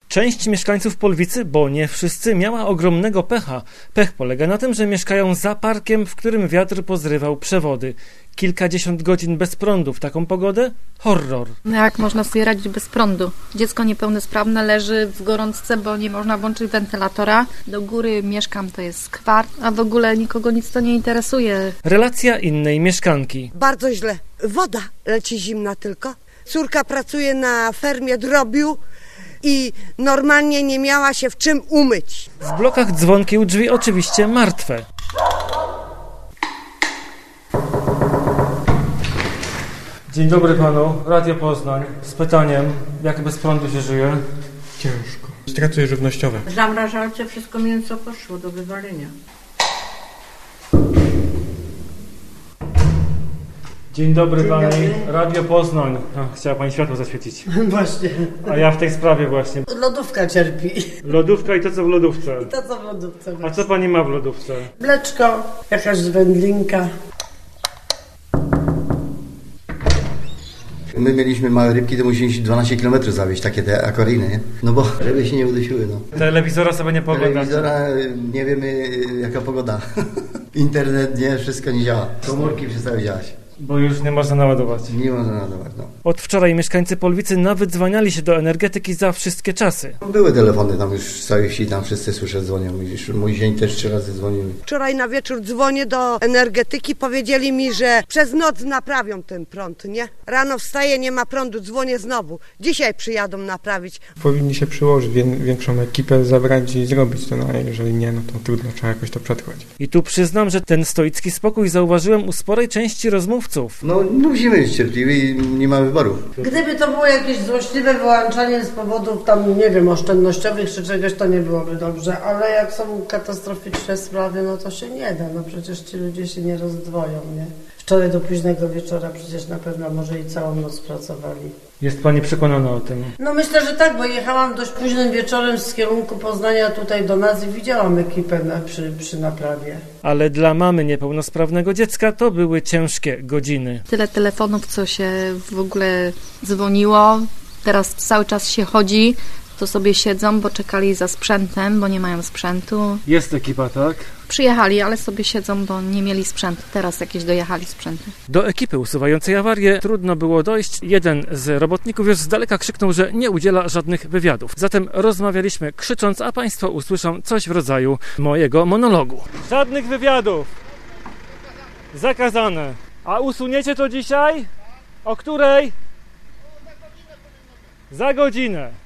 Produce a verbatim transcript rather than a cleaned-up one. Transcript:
Część mieszkańców Polwicy, bo nie wszyscy, miała ogromnego pecha. Pech polega na tym, że mieszkają za parkiem, w którym wiatr pozrywał przewody. Kilkadziesiąt godzin bez prądu w taką pogodę? Horror. No jak można sobie radzić bez prądu? Dziecko niepełnosprawne leży w gorączce, bo nie można włączyć wentylatora. Do góry mieszkam, to jest skwar, a w ogóle nikogo nic to nie interesuje. Relacja innej mieszkanki. Bardzo źle. Woda leci zimna tylko. Córka pracuje na fermie drobiu i normalnie nie miała się w czym umyć. W blokach dzwonki u drzwi oczywiście martwe. Dzień dobry panu, Radio Poznań. Z pytaniem, jak bez prądu się żyje? Ciężko. Straty żywnościowe. W zamrażalce wszystko mięso poszło do wywalenia. Dzień dobry Dzień pani, dobry. Radio Poznań. A, chciała pani światło zaświecić. Właśnie. A ja w tej sprawie właśnie. Lodówka cierpi. Lodówka i to co w lodówce. I to co w lodówce. A co pani ma w lodówce? Mleczko, jakaś wędlinka. My mieliśmy małe rybki, to musieliśmy dwanaście kilometrów zawieźć, takie te akoriny, nie? No bo ryby się nie udusiły, no. Telewizora sobie nie poglądacie. Telewizora, nie wiemy jaka pogoda. Internet, nie, wszystko nie działa. Komórki przestały działać. Bo już nie można naładować. Nie można naładować, no. Od wczoraj mieszkańcy Polwicy nawydzwaniali się do energetyki za wszystkie czasy. Były telefony tam już z całej wsi, tam wszyscy słyszę dzwonią. Już mój zięć też trzy razy dzwonił. Wczoraj na wieczór dzwonię do energetyki, powiedzieli mi, że przez noc naprawią ten prąd, nie? Rano wstaję, nie ma prądu, dzwonię znowu. Dzisiaj przyjadą naprawić. Powinni się przyłożyć, wie, większą ekipę zabrać i zrobić to, no a jeżeli nie, no to trudno, trzeba jakoś to przetrwać. I tu przyznam, że ten stoicki spokój zauważyłem u sporej części rozmówców. No musimy być cierpliwi i nie ma wyboru. Gdyby to było jakieś złośliwe wyłączanie z powodów tam, nie wiem, oszczędnościowych czy czegoś, to nie byłoby dobrze, ale jak są katastroficzne sprawy, no to się nie da, no przecież ci ludzie się nie rozdwoją, nie? Wczoraj do późnego wieczora przecież na pewno może i całą noc pracowali. Jest pani przekonana o tym? No myślę, że tak, bo jechałam dość późnym wieczorem z kierunku Poznania tutaj do nas i widziałam ekipę na, przy, przy naprawie. Ale dla mamy niepełnosprawnego dziecka to były ciężkie godziny. Tyle telefonów, co się w ogóle dzwoniło. Teraz cały czas się chodzi, to sobie siedzą, bo czekali za sprzętem, bo nie mają sprzętu. Jest ekipa, tak? Przyjechali, ale sobie siedzą, bo nie mieli sprzętu. Teraz jakieś dojechali sprzęty. Do ekipy usuwającej awarię trudno było dojść. Jeden z robotników już z daleka krzyknął, że nie udziela żadnych wywiadów. Zatem rozmawialiśmy krzycząc, a państwo usłyszą coś w rodzaju mojego monologu. Żadnych wywiadów! Zakazane. A usuniecie to dzisiaj? O której? Za godzinę.